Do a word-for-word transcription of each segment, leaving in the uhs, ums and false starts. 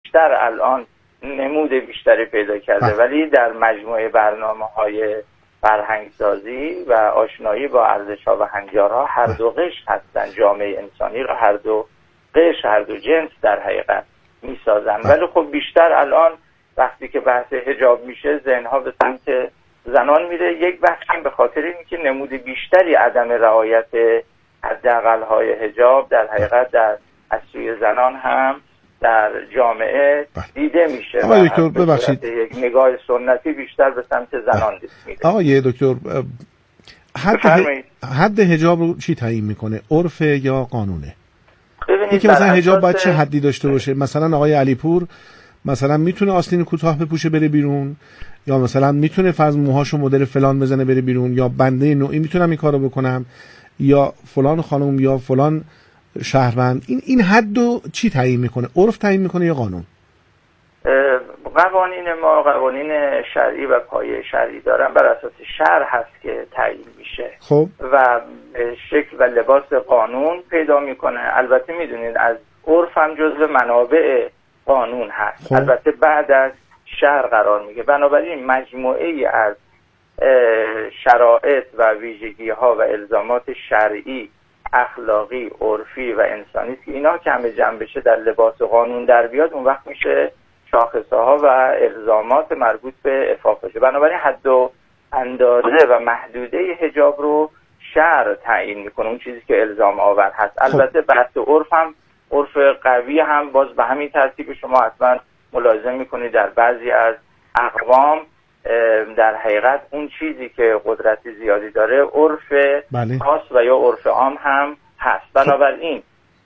بیشتر الان نمود بیشتری پیدا کرده ها. ولی در مجموعه برنامه‌های فرهنگسازی و آشنایی با ارزش‌ها و هنجارها هر دو قشر هستن. جامعه انسانی را هر دو قشر، هر دو جنس در حقیقت میسازن. ولی خب بیشتر الان وقتی که بحث حجاب میشه ذهن‌ها به سمت زنان میره. یک بخشی به خاطر اینکه نمود بیشتری عدم رعایت حداقل‌های حجاب در حقیقت در از سوی زنان هم در جامعه دیده میشه. آقای دکتر ببخشید، یک نگاه سنتی بیشتر به سمت زنان دیده میره. آقای دکتر حد حد حجاب رو چی تعیین میکنه؟ عرف یا قانونه؟ اینکه مثلا حجاب باید چه حدی داشته باشه؟ مثلا آقای علیپور مثلا میتونه آستین کوتاه بپوشه بره بیرون، یا مثلا میتونه فرض موهاشو مدل فلان بزنه بره بیرون، یا بنده نوعی میتونم این کارو بکنم، یا فلان خانم یا فلان شهروند. این این حدو چی تعیین میکنه؟ عرف تعیین میکنه یا قانون؟ قوانین ما قوانین شرعی و پایه شرعی دارن، بر اساس شرع هست که تعیین میشه. خب و شکل و لباس قانون پیدا میکنه. البته میدونید از عرف هم جزو منابع قانون هست. خب. البته بعد از شرع قرار میگه. بنابراین مجموعه ای از شرایط و ویژگی ها و الزامات شرعی، اخلاقی، عرفی و انسانی که اینا که همه جمع بشه در لباس قانون در بیاد، اون وقت میشه شاخصه ها و الزامات مربوط به عفاف بشه. بنابراین حد و اندازه و محدوده حجاب رو شرع تعیین میکنه، اون چیزی که الزام آور هست. البته بحث عرف هم، عرف قوی هم باز به همین ترتیب شما حتما ملاحظه میکنید در بعضی از اقوام در حقیقت اون چیزی که قدرت زیادی داره عرف بله. خاص و یا عرف عام هم هست. بنابراین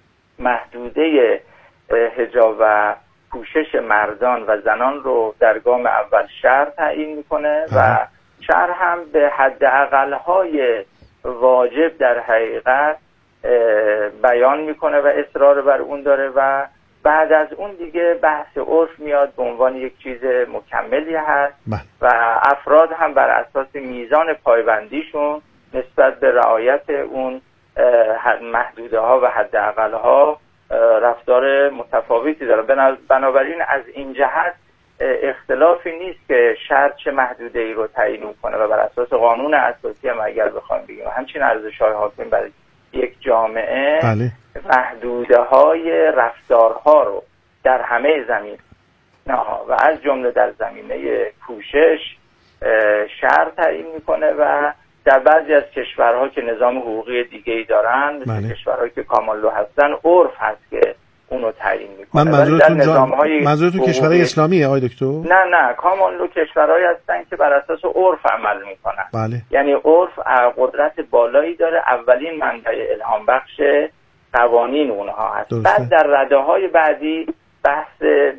محدوده حجاب و پوشش مردان و زنان رو در گام اول شرع تعیین میکنه و شرع هم به حداقل‌های واجب در حقیقت بیان میکنه و اصرار بر اون داره و بعد از اون دیگه بحث عرف میاد به عنوان یک چیز مکملی هست و افراد هم بر اساس میزان پایبندیشون نسبت به رعایت اون محدوده ها و حداقل ها رفتار متفاوتی داره. بنابراین از این جهت اختلافی نیست که شرع چه محدوده ای رو تعیین کنه و بر اساس قانون اساسی هم اگر بخوایم بگیم همچین ارزش‌های حاکم بر یک جامعه بله. محدوده های رفتارها رو در همه زمین نه و از جمله در زمینه پوشش شرع تعیین میکنه و در بعضی از کشورها که نظام حقوقی دیگه‌ای دارن مثل بله. کشورهایی که کامالو هستن عرف هست که اونو تعیین میکنه. من منظورتون جان... منظورتون کشورهای اسلامیه آقای دکتر؟ نه نه کامالو کشورهایی هستن که بر اساس عرف عمل میکنن. بله. یعنی عرف قدرت بالایی داره، اولین منبع الهام بخش قوانین اونها هست. درسته. بعد در رده‌های بعدی بحث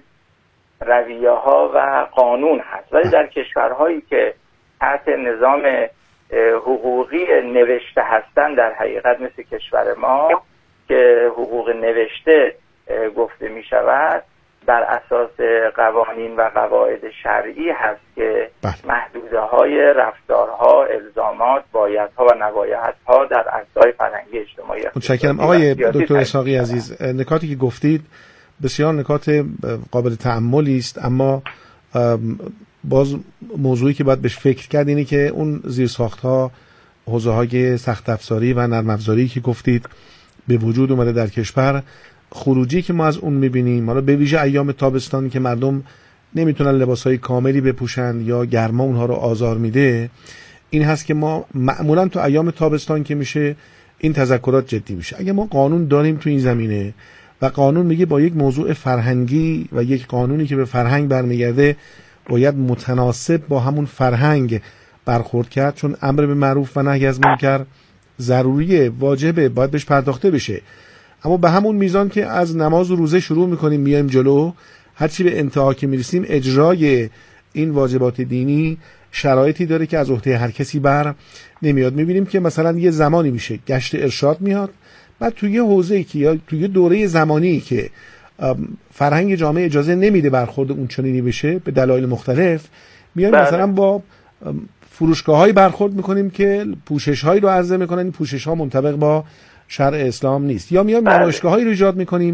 رویه ها و قانون هست. ولی در کشورهایی که تحت نظام حقوقی نوشته هستن در حقیقت مثل کشور ما که حقوق نوشته گفته می شود بر اساس قوانین و قواعد شرعی هست که بله. محدوده های رفتارها، الزامات، بایدها و نبایدها در عرصه‌های فرهنگی اجتماعی. متشکرم آقای دکتر اسحاقی عزیز. نکاتی که گفتید بسیار نکات قابل تأملی است، اما باز موضوعی که باید بهش فکر کرد اینه که اون زیرساخت‌ها، حوزه‌های سخت افزاری و نرم افزاری که گفتید به وجود اومده در کشور، خروجی که ما از اون می‌بینیم، حالا به ویژه ایام تابستانی که مردم نمیتونن لباس‌های کاملی بپوشن یا گرما اونها رو آزار میده، این هست که ما معمولاً تو ایام تابستان که میشه این تذکرات جدی میشه. اگه ما قانون داریم تو این زمینه و قانون میگه با یک موضوع فرهنگی و یک قانونی که به فرهنگ برمیگرده باید متناسب با همون فرهنگ برخورد کرد، چون امر به معروف و نهی از منکر ضروریه، واجبه، باید بهش پرداخته بشه. اما به همون میزان که از نماز و روزه شروع میکنیم میایم جلو، هرچی به انتها که میرسیم اجرای این واجبات دینی شرایطی داره که از عهده هر کسی بر نمیاد. میبینیم که مثلا یه زمانی میشه گشت ارشاد میاد، بعد توی حوزه‌ای که یا توی دوره زمانی که فرهنگ جامعه اجازه نمیده برخورد اون چنینی بشه به دلایل مختلف، میایم مثلا با فروشگاه‌های برخورد میکنیم که پوشش‌هایی رو عرضه میکنن، این پوشش‌ها منطبق با شرع اسلام نیست، یا میایم نمایشگاه‌هایی رو ایجاد میکنیم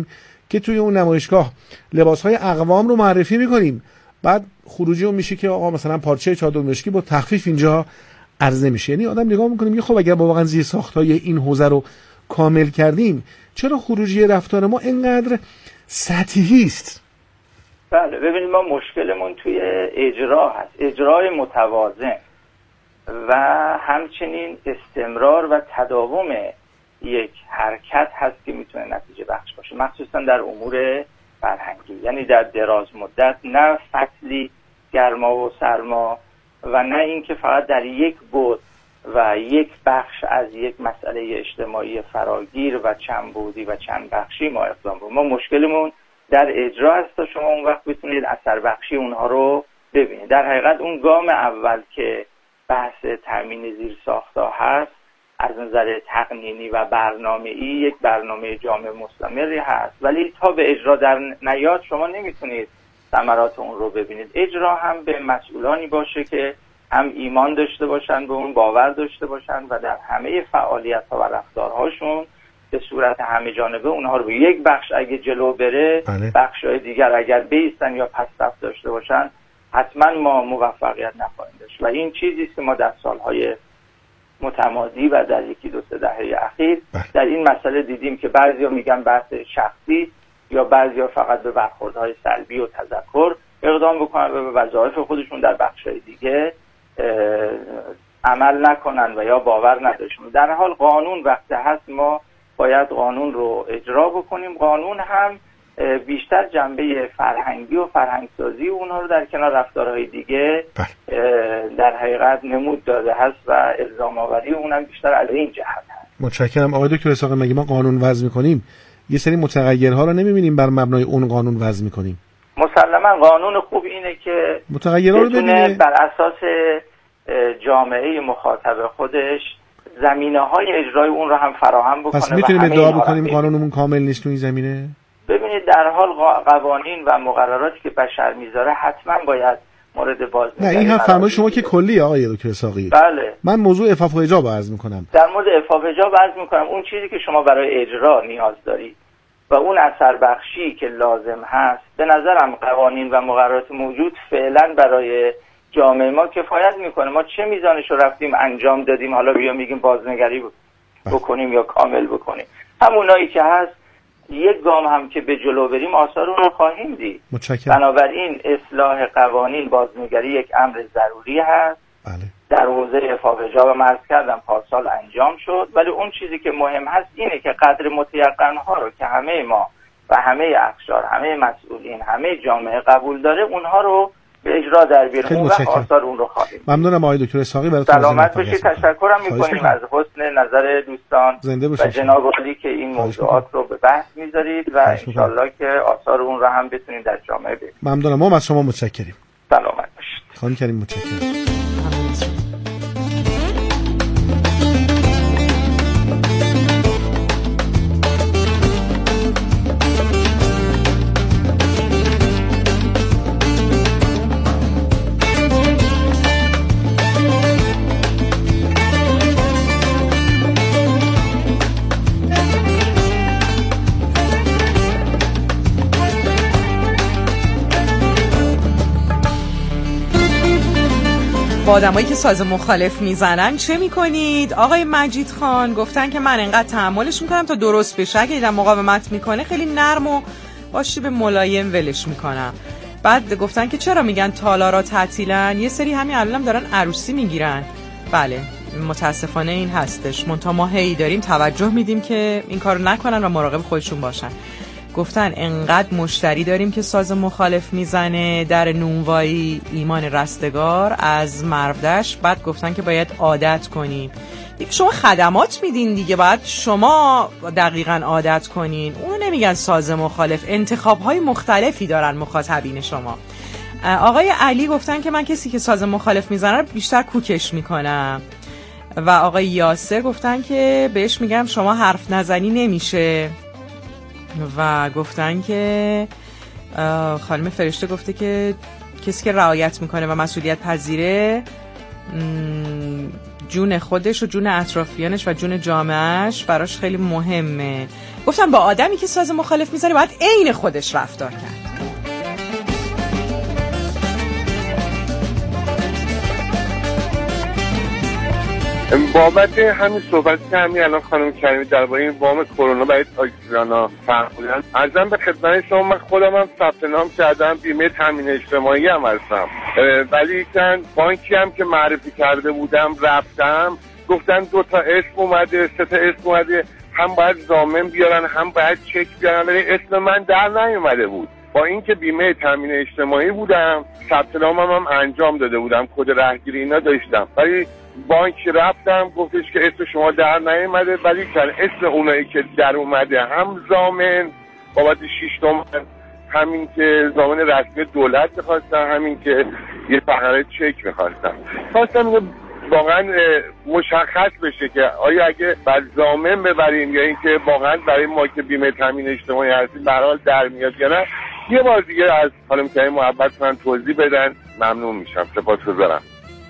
که توی اون نمایشگاه لباس‌های اقوام رو معرفی می‌کنیم، بعد خروجی اون میشه که آقا مثلا پارچه چادر مشکی با تخفیف اینجا عرضه میشه. یعنی آدم نگاه می‌کنه میگه خب اگر واقعا زیر ساختای این حوزه رو کامل کردیم، چرا خروجی رفتار ما اینقدر سطحی است؟ بله ببینید، ما مشکلمون توی اجرا هست، اجرای متوازن و همچنین استمرار و تداوم یک حرکت هست که میتونه نتیجه بخش باشه، مخصوصا در امور فرهنگی. یعنی در دراز مدت، نه فصلی گرما و سرما و نه اینکه فقط در یک بعد و یک بخش از یک مسئله اجتماعی فراگیر و چند بعدی و چند بخشی ما اقدام رو. ما مشکلمون در اجرا هست تا شما اون وقت بتونید اثر بخشی اونها رو ببینید. در حقیقت اون گام اول که بحث تامین زیر ساخت‌ها هست، از نظر تقنینی و برنامه‌ای یک برنامه جامع مستمری هست، ولی تا به اجرا در نیاد شما نمیتونید ثمرات اون رو ببینید. اجرا هم به مسئولانی باشه که هم ایمان داشته باشن، به اون باور داشته باشن و در همه فعالیت‌ها و رفتارهاشون به صورت همه جانبه اونها رو به یک بخش اگه جلو بره، بخش‌های دیگر اگر بیستن یا پس رفت داشته باشن، حتما ما موفقیت نخواهیم داشت. و این چیزی است که ما در سالهای متمادی و در یکی دو سه دهه اخیر در این مسئله دیدیم که بعضیا میگن بحث شخصی یا بعضیا فقط به برخوردهای سلبی و تذکر اقدام بکنن و به وظایف خودشون در بخش‌های دیگه عمل نکنن و یا باور نداشتن. در حال قانون وقتی هست ما باید قانون رو اجرا بکنیم. قانون هم بیشتر جنبه فرهنگی و فرهنگسازی اونها رو در کنار رفتارهای دیگه در حقیقت نمود داده هست و الزام آوری اونم بیشتر علیه این جهت هست. متشکرم. آقای دکتر اسحاقی، مگه ما قانون وضع می‌کنیم یه سری متغیرها رو نمی‌بینیم بر مبنای اون قانون وضع می‌کنیم؟ مسلما قانون خوب اینه که متغیرها رو ببینه بر اساس جامعه مخاطب خودش زمینه‌های اجرای اون رو هم فراهم بکنه. پس میتونیم ادعا بکنیم قانونمون کامل نیست تو این زمینه؟ ببینید، در حال قوانین و مقرراتی که بشر میذاره حتما باید مورد بازنگری. نه این هم فرمایش شما که کلی آقای دکتر اسحاقی. بله. من موضوع عفاف و حجاب عرض میکنم. در مورد عفاف و حجاب عرض میکنم اون چیزی که شما برای اجرا نیاز دارید و اون اثر بخشی که لازم هست، به نظرم قوانین و مقررات موجود فعلا برای جامعه ما کفایت میکنه. ما چه میزانش رو رفتیم انجام دادیم، حالا بیا میگیم بازنگری بکنیم یا کامل بکنیم. همونایی که هست یک گام هم که به جلو بریم آثار اون رو خواهیم دید. متشکرم. بنابراین اصلاح قوانین، بازنگری یک امر ضروری هست. بله. در حوزه عفاف و حجاب مرز کردم پارسال انجام شد، ولی اون چیزی که مهم هست اینه که قدر متیقن‌ها رو که همه ما و همه اقشار، همه مسئولین، همه جامعه قبول داره، اونها رو به اجرا در بیاریم و آثار اون رو خواهیم. ممنونم آقای دکتر اسحاقی برای سلامت باشید. تشکرم می‌کنیم از حسن نظر دوستان و جناب عالی که این موضوعات رو به بحث می‌ذارید و انشالله که آثار اون رو هم بتونیم در جامعه ببینیم. ممنونم. ما از شما متشکریم. سلامت باشید. خانم کریم متشکرم. با آدمایی که ساز مخالف میزنن چه میکنید؟ آقای مجید خان گفتن که من انقدر تحملش میکنم تا درست بشه، اگه دیدم مقاومت میکنه خیلی نرم و باشی به ملایم ولش میکنم. بعد گفتن که چرا میگن تالارا تعطیلن؟ یه سری همین الانم دارن عروسی میگیرن. بله متاسفانه این هستش، منتها ما هی داریم توجه میدیم که این کارو نکنن و مراقب خودشون باشن. گفتن انقدر مشتری داریم که ساز مخالف میزنه در نونوایی ایمان رستگار از مرودش. بعد گفتن که باید عادت کنیم. شما خدمات میدین دیگه، باید شما دقیقاً عادت کنین. اون نمیگن ساز مخالف، انتخاب‌های مختلفی دارن مخاطبین شما. آقای علی گفتن که من کسی که ساز مخالف میزنه بیشتر کوکش میکنم. و آقای یاسر گفتن که بهش میگم شما حرف نزنی نمیشه. و گفتن که خانم فرشته گفته که کسی که رعایت میکنه و مسئولیت پذیره جون خودش و جون اطرافیانش و جون جامعهش براش خیلی مهمه. گفتن با آدمی که ساز مخالف میزنه باید عین خودش رفتار کرد. بابت همین صحبتی که همین الان خانم کریمی درباره این وام کرونا برای تاکسی‌ها فرمودن، عرضم به خدمت شما من خودم هم ثبت نام کردم، بیمه تامین اجتماعی هم هستم، ولی کن بانکی هم که معرفی کرده بودم رفتم گفتن دو تا اسم اومده، سه تا اسم اومده، هم باید ضامن بیارن هم باید چک بیارن، ولی اسم من در نیومده بود. با اینکه بیمه تامین اجتماعی بودم، ثبت نامم هم انجام داده بودم، کد رهگیری اینا داشتم، ولی بانک رفتم گفتش که اسم شما در نیومده، ولی اسم اونایی که در اومده هم ضامن بابت شش تومن، همین که ضامن رسمی دولت می‌خواستن، همین که یه فقره چک می‌خواستن. خواستم اینو واقعا مشخص بشه که آیا اگه بعد ضامن ببریم یا اینکه واقعا برای ما که بیمه تامین اجتماعی هستیم به هر حال در میاد یا نه. یه بار دیگه از خانم کریمی محبت من توضیح بدن، ممنون میشم. سپاسگزارم.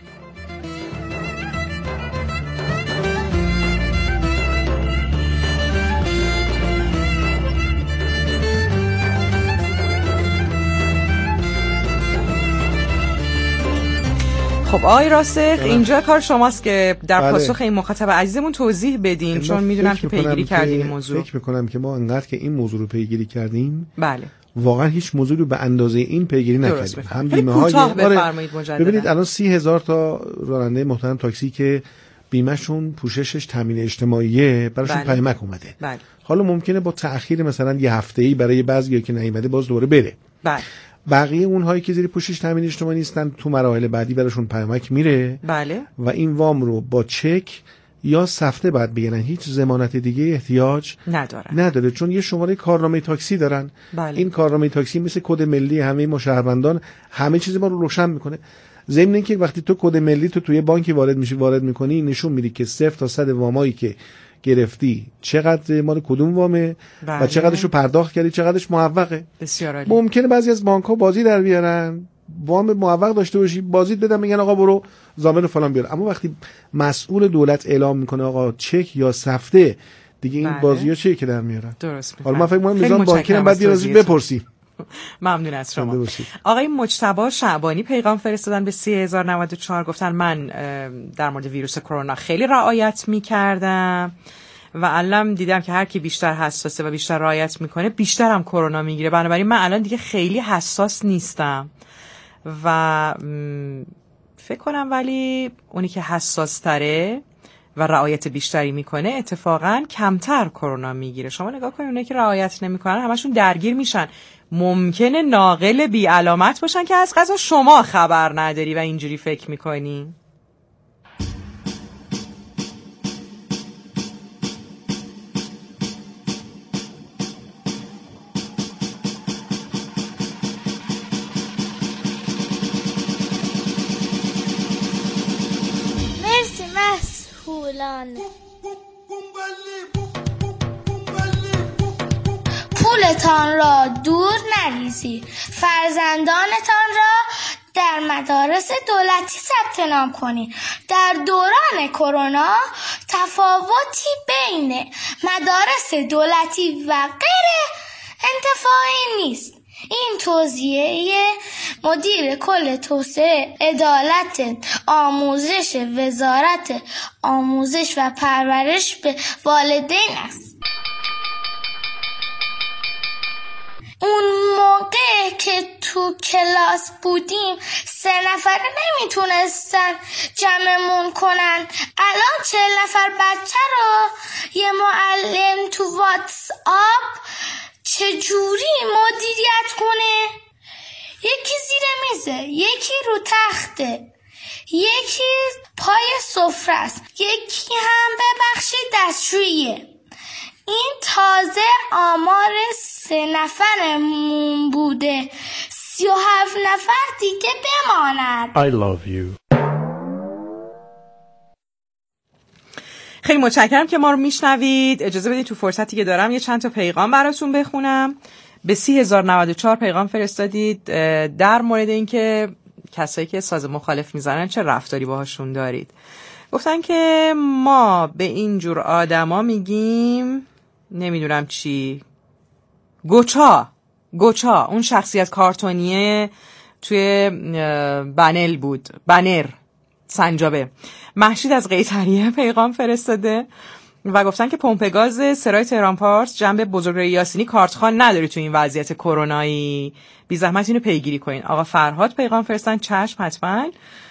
خب آقای راسخ، اینجا کار شماست که در بله. پاسخ این مخاطب عزیزمون توضیح بدین، چون میدونم که پیگیری کردین این موضوع. فکر میکنم که ما انقدر که این موضوع رو پیگیری کردیم، بله واقعا هیچ موضوعی رو به اندازه این پیگیری نکردیم. هم بیمه های ببینید الان سی هزار تا راننده محترم تاکسی که بیمهشون پوششش تامین اجتماعیه براشون بله. پیامک اومده. بله. حالا ممکنه با تأخیر مثلا یه هفته‌ای برای بعضیا که نیومده باز دوباره بره. بله. بقیه اونهایی که زیر پوشش تامین اجتماعی نیستن تو مراحل بعدی براشون پیامک میره. بله. و این وام رو با چک یا سفته بعد بگیرن، هیچ ضمانت دیگه احتیاج نداره نداره چون یه شماره کارنامه تاکسی دارن. بله. این کارنامه تاکسی مثل کد ملی همه ما شهروندان همه چیز ما رو روشن میکنه. ضمن اینکه وقتی تو کد ملی تو توی بانکی وارد میشی وارد میکنی نشون میدی که صفر تا صد وامایی که گرفتی چقدر مال کدوم وامه. بله. و چقدرشو پرداخت کردی، چقدرش معوقه. بسیار عالی. ممکنه بعضی از بانک‌ها بازی در بیارن، وام معوق داشته باشی بازیت بدن میگن آقا برو ضامن فلان بیار، اما وقتی مسئول دولت اعلام میکنه آقا چک یا سفته دیگه این بله. بازی‌ها چیه که در میارن. درست. حالا من فکر می‌کنم نظام بانکی هم بعد یه بپرسیم. ممنون از شما. آقای مجتبی شعبانی پیغام فرستادن به سه هزار و نود و چهار، گفتن من در مورد ویروس کرونا خیلی رعایت می‌کردم و الان دیدم که هر کی بیشتر حساسه و بیشتر رعایت میکنه بیشتر هم کرونا میگیره، بنابراین من الان دیگه خیلی حساس نیستم و فکر کنم ولی اونی که حساس تره و رعایت بیشتری میکنه اتفاقا کمتر کرونا میگیره. شما نگاه کنید اونایی که رعایت نمیکنن همشون درگیر میشن، ممکنه ناقل بی علامت باشن که از قضا شما خبر نداری و اینجوری فکر میکنی. پولتان را دور نریزید، فرزندانتان را در مدارس دولتی ثبت نام کنید. در دوران کرونا تفاوتی بین مدارس دولتی و غیر انتفاعی نیست. این توصیه مدیر کل توسعه عدالت آموزش وزارت آموزش و پرورش به والدین است. اون موقع که تو کلاس بودیم سه نفره نمیتونستن جمعمون کنن، الان چهل نفر بچه رو یه معلم تو واتس آپ چجوری مدیریت کنه؟ یکی زیر میزه، یکی رو تخته، یکی پای سفره است، یکی هم ببخشید دستشوییه. این تازه آمار سه نفرمون بوده، سی و هفت نفر دیگه بماند. I love you. خیلی متشکرم که ما رو میشنوید. اجازه بدید تو فرصتی که دارم یه چند تا پیغام براتون بخونم. به سی هزار و نود و چهار پیغام فرستادید در مورد اینکه کسایی که ساز مخالف میزنن چه رفتاری باهاشون دارید. گفتن که ما به این جور آدما میگیم نمیدونم چی، گوچا گوچا اون شخصیت کارتونیه توی بنل بود، بنر سنجابه. مهشید از قیصریه پیغام فرستاده و گفتن که پمپگاز سرای تهران پارس جنب بزرگراه یاسینی کارتخوان نداره تو این وضعیت کرونایی، بی زحمت اینو پیگیری کنین. آقا فرهاد پیغام فرستن چشم حتما.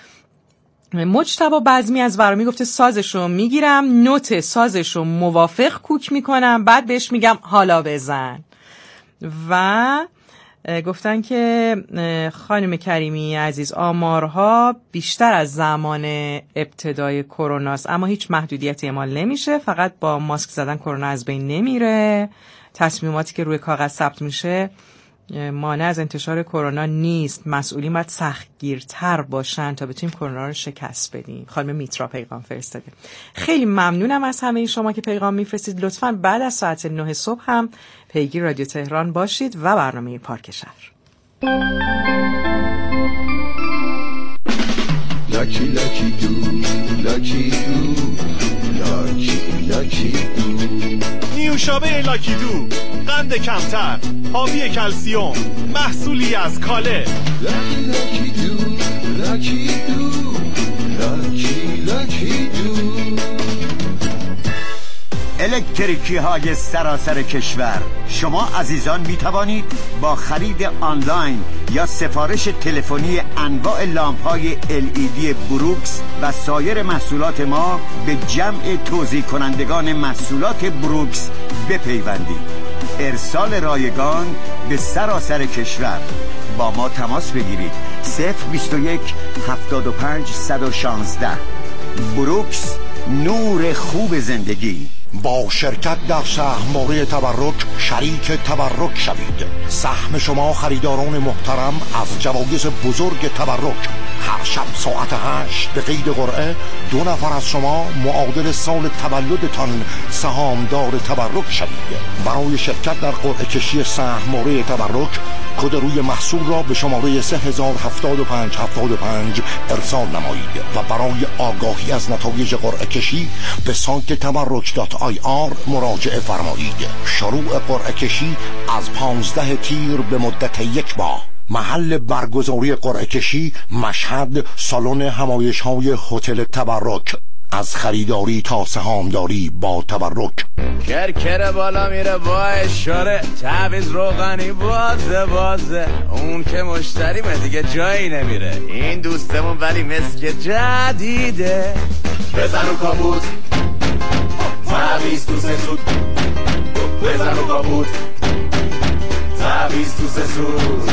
مجتبی بزمی از ورمی گفته سازشو میگیرم، نوت سازشو موافق کوک میکنم، بعد بهش میگم حالا بزن. و گفتن که خانم کریمی عزیز آمارها بیشتر از زمان ابتدای کروناست، اما هیچ محدودیتی اعمال نمیشه، فقط با ماسک زدن کرونا از بین نمیره. تصمیماتی که روی کاغذ ثبت میشه مانع از انتشار کرونا نیست. مسئولین باید سختگیرتر باشن تا بتونیم کرونا رو شکست بدیم. خانم میترا پیغام فرستاده. خیلی ممنونم از همه شما که پیغام میفرستید. لطفاً بعد از ساعت نه صبح هم پیگیر رادیو تهران باشید و برنامه پارک شهر. لاکی لاکی دو لاکی دو لاکی لاکی دو نیوشابه لاکی دو، قند کمتر، حاوی کلسیوم، محصولی از کاله. لاکی لاکی دو لاکی دو لاکی لاکی دو. الکتریکی های سراسر کشور، شما عزیزان می توانید با خرید آنلاین یا سفارش تلفنی انواع لامپ های ال ای دی بروکس و سایر محصولات ما به جمع توزیع کنندگان محصولات بروکس بپیوندید. ارسال رایگان به سراسر کشور. با ما تماس بگیرید. صفر بیست و یک هفتاد و پنج صد و شانزده. بروکس، نور خوب زندگی. با شرکت در سهم‌واره تبرک شریک تبرک شوید. سهم شما خریداران محترم از جوایز بزرگ تبرک. هر شب ساعت هشت به قید قرعه دو نفر از شما معادل سال تولدتان سهامدار تبرک شوید. برای شرکت در قرعه کشی سهم‌واره تبرک کد روی محصول را به شماره سه هزار هفتاد و پنج هفتاد و پنج ارسال نمایید و برای آگاهی از نتایج قرعه کشی به سایت تبرک دات آی آر مراجعه فرمایید. شروع قرعه کشی از پانزده تیر به مدت یک ماه. محل برگزاری قرعه کشی مشهد، سالن همایش‌های هتل تبرک. از خریداری تا سهامداری با تبرک. کرکره بالا میره با اشاره، تعویض روغنی بازه بازه، اون که مشتریمه دیگه جایی نمیره. این دوستمون ولی مسک جدیده. بزن رو کابوت، تعویض تو سه سود. بزن رو کابوت، تعویض تو سه سود.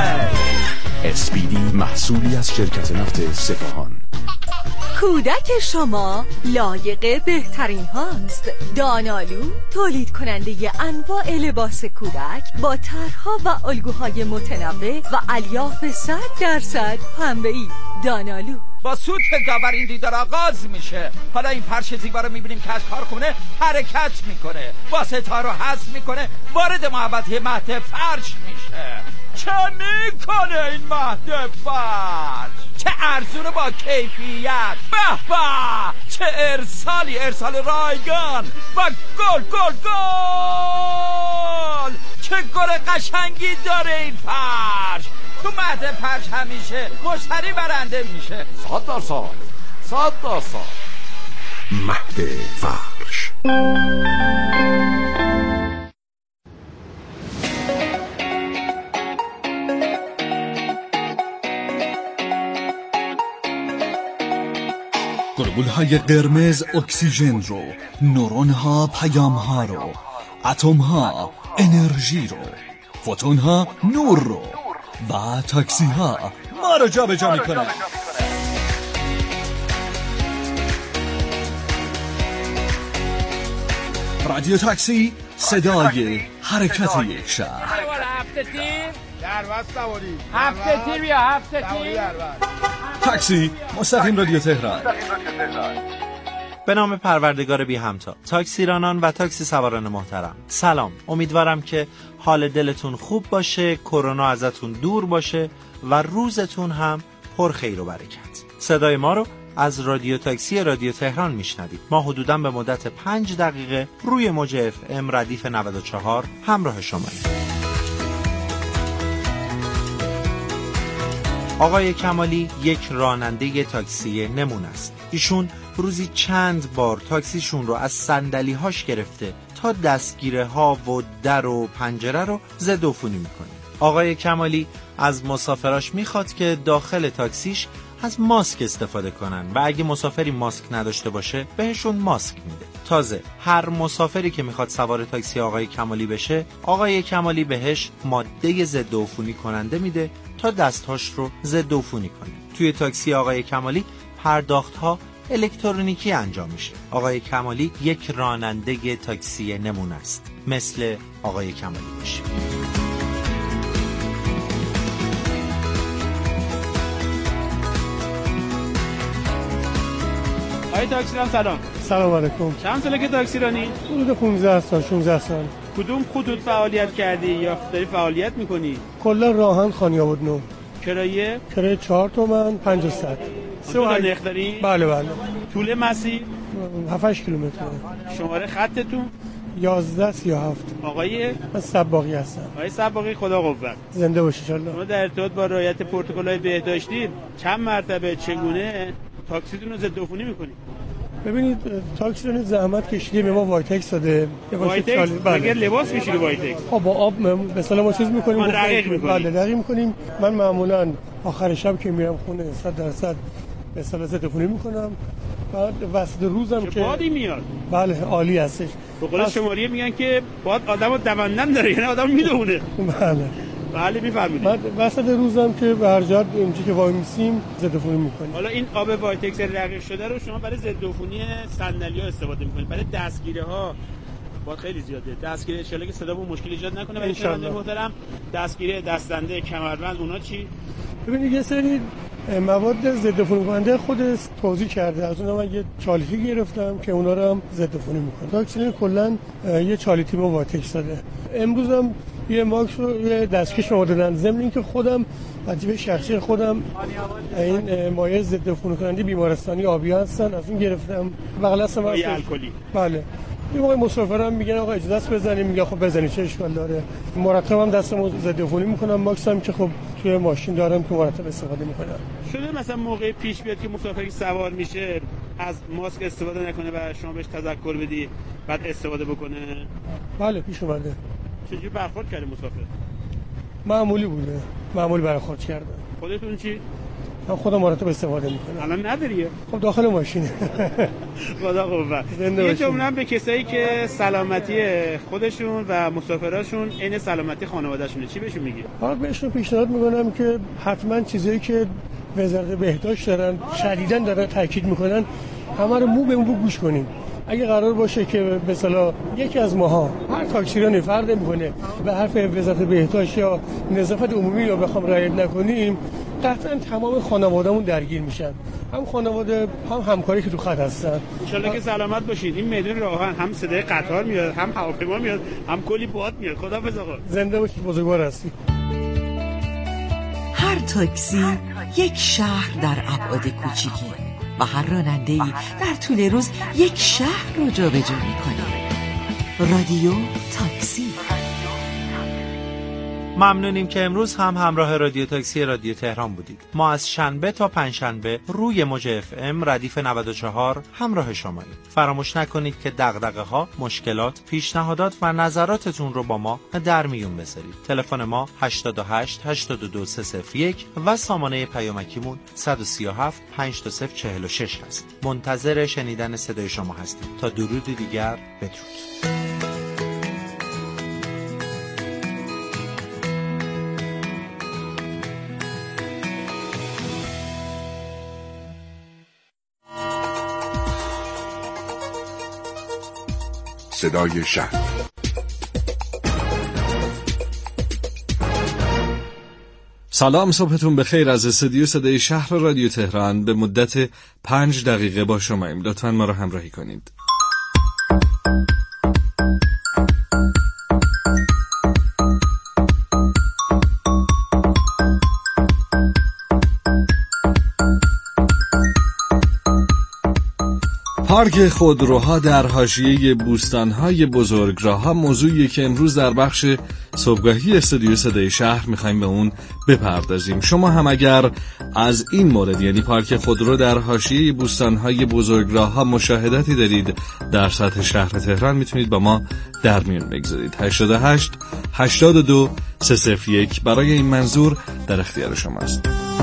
اسپیدی محصولی از شرکت نفت سپاهان. کودک شما لایق بهترین هاست. دانالو تولید کننده انواع لباس کودک با طرح‌ها و الگوهای متنوع و الیاف صد درصد پنبه‌ای. دانالو با سوت داور این دیدار آغاز میشه. حالا این فرش زیبا رو میبینیم که از کارخونه حرکت میکنه، واسطه‌ها رو حذف میکنه، وارد محوطه مهد فرش میشه. چه میکنه این مهد فرش؟ چه ارزونه با کیفیت. به به، چه ارسالی، ارسال رایگان و گل گل گل. چه گل قشنگی داره این فرش. تو مهد فرش همیشه مشتری برنده میشه. صد درصد صد درصد مهد فرش. گلبولهای قرمز اکسیژن رو، نورون ها پیام ها رو، اتم ها انرژی رو، فوتون ها نور رو و تاکسی ها ما رو جا به جا می کنن. رادیو تاکسی، صدای حرکت یک شهر. هفته تیر دربست سواری، هفته تیر بیا، هفته تیر تاکسی مستقیم رادیو تهران. به نام پروردگار بی همتا، تاکسی رانان و تاکسی سواران محترم، سلام. امیدوارم که حال دلتون خوب باشه، کرونا ازتون دور باشه و روزتون هم پر خیر و برکت. صدای ما رو از رادیو تاکسی رادیو تهران میشنوید. ما حدوداً به مدت پنج دقیقه روی موج اف ام ردیف نود و چهار همراه شماییم. آقای کمالی یک راننده تاکسی نمونه است. ایشون روزی چند بار تاکسیشون رو از صندلی‌هاش گرفته تا دستگیره ها و در و پنجره رو ضد عفونی میکنه. آقای کمالی از مسافراش میخواد که داخل تاکسیش از ماسک استفاده کنن و اگه مسافری ماسک نداشته باشه بهشون ماسک میده. تازه هر مسافری که میخواد سوار تاکسی آقای کمالی بشه، آقای کمالی بهش ماده ضد عفونی کننده میده تا دستهاش رو ضد عفونی کنه. توی تاکسی آقای کمالی پرداخت‌ها الکترونیکی انجام میشه. آقای کمالی یک راننده تاکسی نمونه است. مثل آقای کمالی باشه. آقای تاکسیران سلام. سلام علیکم. چند ساله که تاکسی رانی؟ حدود پانزده سال شانزده سال. کدوم خطوط فعالیت کردی یا داری فعالیت میکنی؟ کلا راهن خانیابد نو. کرایه؟ کرایه چهار تومن پنجصد. سه تا نرخ داری؟ بله بله. طول مسیر؟ هفت هشت کیلومتر. شماره خطتون؟ یازده سی و هفت. آقای من سباقی هستم. آقای سباقی خدا قوت. زنده باشی ان شاء الله. شما در ارتباط با رعایت پروتکل‌های بهداشتی چند مرتبه چگونه تاکسیتون رو ضد عفونی می‌کنید؟ ببینید تاکسی رو زحمت کشیدیم، به ما وایتکس داده. وایتکس اگر لباس می‌شوری وایتکس. خب با آب مثلا ما چیز می‌کنیم، رقیق می‌کنیم. بله رقیق می‌کنیم. من معمولاً آخر شب که میرم خونه صد درصد مثلا ضد عفونی می‌کنم. بعد وسط روزم که بادی میاد. بله عالی هستش. به قول شمالیه میگن که باد آدمو دوندن داره، یعنی آدم میدونه. بله. بله میفهمید. بعد وسط روزم که به هر جهت اینجا که وای میسیم ضد عفونی میکنیم. حالا این آب وایتکس رقیق شده رو شما برای ضد عفونی صندلی‌ها استفاده میکنید. برای دستگیره ها باد خیلی زیاده. دستگیره ان شاء الله که صدامون مشکل ایجاد نکنه. ولی شنونده محترم دستگیره دستنده کمربند اونا چی؟ ببینید یه سری مواد ضد عفونی کننده خود توضیح کرده. از اونها من یه چالیتی گرفتم که اونا رو هم ضد عفونی میکنه. تاکسی کلا یه چالیتی با واتکس داده. امروز هم یه ماکس رو یه دستکش ما دادن. ضمن اینکه خودم وظیفه شخصی خودم این مایع ضد عفونی کننده بیمارستانی آبی هستن، از اون گرفتم. بغل هستم مایع الکلی. بله. یه موقع مسافرام میگن آقا اجازه است بزنیم، میگه خب بزنید چه اشکال داره. مرتب هم دستمو ضد عفونی میکنم. ماکس هم که خب توی ماشین دارم که مرتب استفاده میکنم. شده مثلا موقع پیش بیاد که مسافری سوار میشه از ماسک استفاده نکنه و شما بهش تذکر بدی بعد استفاده بکنه؟ بله پیش اومده. چجوری برخورد کردی مسافر؟ معمولی بوده. معمولی برخورد کردم. خودتون چی؟ من خودم مرتب استفاده میکنم. الان نداریه؟ خب داخل ماشینه. خدا قوت. یه جمله به کسایی که سلامتی خودشون و مسافراشون عین سلامتی خانواده‌شونه چی بهشون میگی؟ آره بهشون پیشنهاد میکنم که حتما چیزایی که وزارت بهداشت دارن شدیداً دارن تاکید میکنن همه رو مو به مو گوش کنیم. اگه قرار باشه که به اصطلاح یکی از ماها هر تاکسیرانی فرض میکنه به حرف وزارت بهداشت یا نظافت عمومی رو بخوام رعایت نکنیم، قطعا تمام خانواده‌مون درگیر میشن. هم خانواده هم همکاری که تو خط هستن. ان شاءالله که سلامت باشید. این میدون راهن هم صدای قطار میاد، هم هواپیما میاد، هم کلی باد میاد. خداحافظ آقا. زنده باشید، بزرگوار هستی. هر تاکسی یک شهر در ابعاد کوچیکی و هر راننده‌ای در طول روز یک شهر رو جابجا می‌کنه. رادیو تاکسی. ممنونیم که امروز هم همراه رادیو تاکسی رادیو تهران بودید. ما از شنبه تا پنجشنبه روی موج اف ام ردیف نود و چهار همراه شماییم. فراموش نکنید که دغدغه‌ها، مشکلات، پیشنهادات و نظراتتون رو با ما در میون بذارید. تلفن ما هشت هشت هشت دو سه صفر یک و سامانه پیامکیمون صد و سی و هفت پنج دو صفر چهل و شش هست. منتظر شنیدن صدای شما هستیم. تا درود دیگر بدرود. صدای شهر. سلام، صبحتون بخیر. از استودیو صدای شهر رادیو تهران به مدت پنج دقیقه با شماییم. لطفاً ما را همراهی کنید. پارک خودروها در حاشیه بوستان‌های بزرگراه‌ها موضوعیه که امروز در بخش صبحگاهی استودیو صدای شهر می‌خوایم به اون بپردازیم. شما هم اگر از این مورد، یعنی پارک خودرو در حاشیه بوستان‌های بزرگراه‌ها، مشاهداتی دارید در سطح شهر تهران، میتونید با ما در میون بگذارید. هشتاد و هشت هشتاد و دو سه صفر یک برای این منظور در اختیار شماست.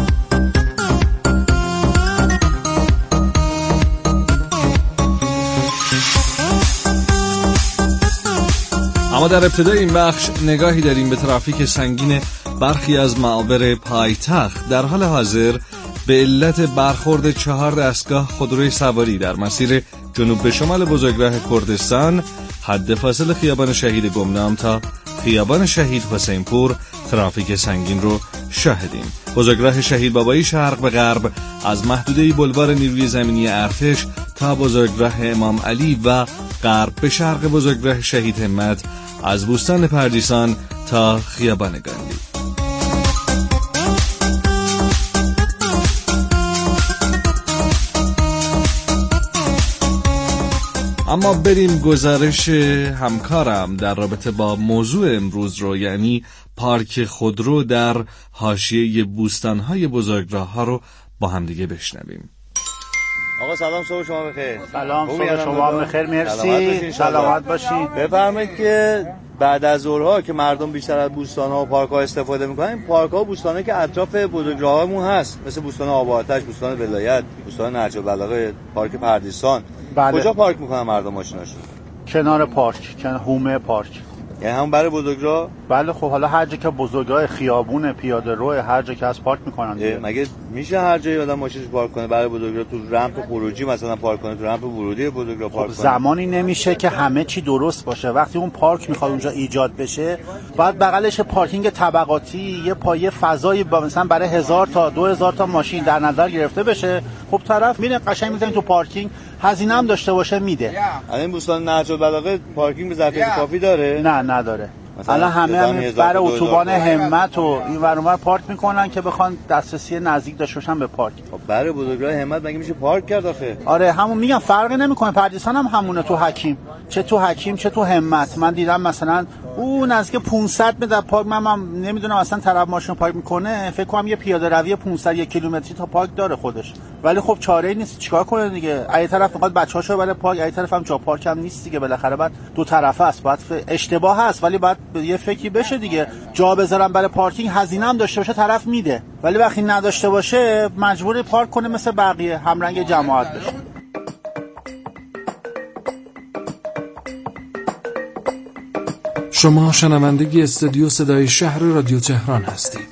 اما در ابتدای این بخش نگاهی داریم به ترافیک سنگین برخی از معابر پایتخت. در حال حاضر به علت برخورد چهار دستگاه خودروی سواری در مسیر جنوب به شمال بزرگراه کردستان، حد فاصل خیابان شهید گمنام تا خیابان شهید حسین پور، ترافیک سنگین رو شاهدیم. بزرگراه شهید بابایی شرق به غرب از محدوده بلوار نیروی زمینی ارتش تا بزرگراه امام علی و غرب به شرق بزرگراه شهید همت از بوستان پردیسان تا خیابان گاندی. اما بریم گزارش همکارم در رابطه با موضوع امروز رو، یعنی پارک خودرو در حاشیه بوستان‌های بزرگراه‌ها رو با هم دیگه بشنویم. آقا سلام، صبح شما بخیر. سلام، صبح شما بخیر. مرسی، سلامت باشید. بفرمایید که بعد از ظهرها که مردم بیشتر از بوستان‌ها و پارک‌ها استفاده می‌کنن، پارک‌ها و بوستان‌هایی که اطراف بزرگراه‌هامون هست، مثل بوستان آب و آتش، بوستان ولایت، بوستان نهج البلاغه، پارک پردیسان، بله. کجا پارک می‌کنن مردم ماشیناشون؟ کنار پارک، کنار حومه پارک. یعنی هم برای بزرگراه؟ بله. خب حالا هر جا که بزرگراه، خیابون، پیاده رو، هر جا که از پارک میکنن دیگه. مگه میشه هر جایی آدم ماشینش پارک کنه؟ برای بزرگراه تو رمپ خروجی مثلا پارک کنه، تو رمپ ورودی بزرگراه پارک خب کنه؟ زمانی نمیشه که همه چی درست باشه. وقتی اون پارک میخواد اونجا ایجاد بشه، بعد بغلش پارکینگ طبقاتی، یه پایه فضایی با مثلا برای هزار تا دو هزار تا ماشین در نظر گرفته بشه. خب طرف میره قشنگ میزنه تو پارکینگ، هزینه هم داشته باشه میده. الان بوستان نهج البلاغه پارکینگ به ظرفیت کافی داره؟ نه نداره. الان همه هم برای اتوبان همت و این ور اون ور پارک میکنن که بخوان دسترسی نزدیک داشته باشن به پارک. خب برای بزرگراه همت مگه میشه پارک کرد آخه؟ آره همون میگم، فرقی نمیکنه. پردیسان هم همونه، تو حکیم چه تو حکیم چه تو همت. من دیدم مثلا اون نزدیک پانصد متر پارک، من, من نمیدونم اصلا طرف ماشین پارک میکنه، فکر کنم یه پیاده روی پانصد یک کیلومتری تا پارک داره خودش. ولی خب چاره‌ای نیست، چیکار کنه دیگه؟ ای طرف میخواد بچه‌هاشو بره پارک، ای طرف هم جا پارک هم نیست دیگه. بالاخره بعد دو طرفه است، بعد اشتباه هست، ولی بعد یه فکری بشه دیگه. جا بذارم برای پارکینگ، هزینه هم داشته باشه طرف میده، ولی وقتی نداشته باشه مجبور پارک کنه مثل بقیه، همرنگ جماعت بشه. شما شنونده استودیو صدای شهر رادیو تهران هستید.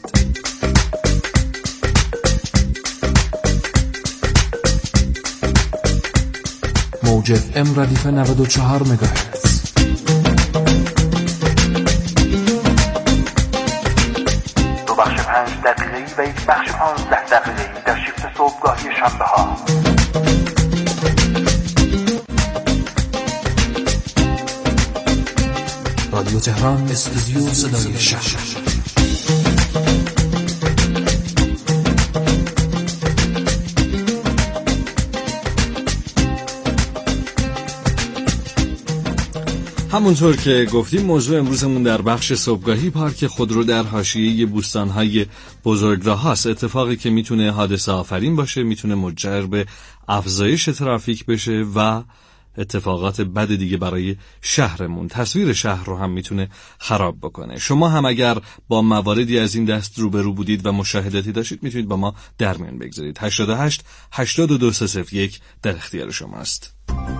موج اف ام ردیف نود و چهار مگاهرتز. دو بخش پنج دقیقه‌ای و یک بخش پانزده دقیقه‌ای در شیفت صبحگاهی شنبه ها. رادیو تهران، استودیو صدای شهر. همونطور که گفتیم موضوع امروزمون در بخش صبحگاهی پارک خودرو در حاشیه بوستان‌های بزرگراه هست. اتفاقی که میتونه حادثه آفرین باشه، میتونه منجر به افزایش ترافیک بشه و اتفاقات بد دیگه برای شهرمون، تصویر شهر رو هم میتونه خراب بکنه. شما هم اگر با مواردی از این دست روبرو بودید و مشاهداتی داشتید، میتونید با ما در میون بگذارید. هشتاد و هشت هشتاد و دو سه صفر یک در اختیار شماست.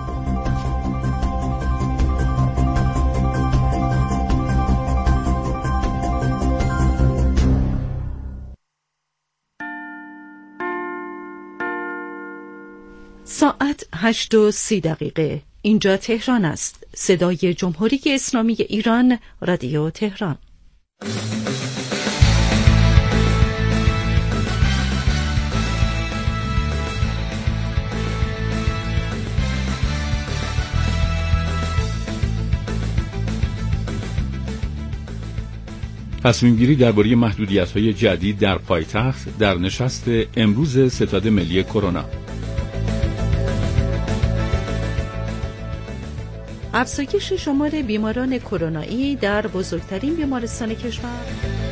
ساعت هشت و سی دقیقه. اینجا تهران است. صدای جمهوری اسلامی ایران، رادیو تهران. تصمیم گیری درباره محدودیت‌های جدید در پایتخت در نشست امروز ستاد ملی کرونا. افزایش شمار بیماران کرونایی در بزرگترین بیمارستان کشور،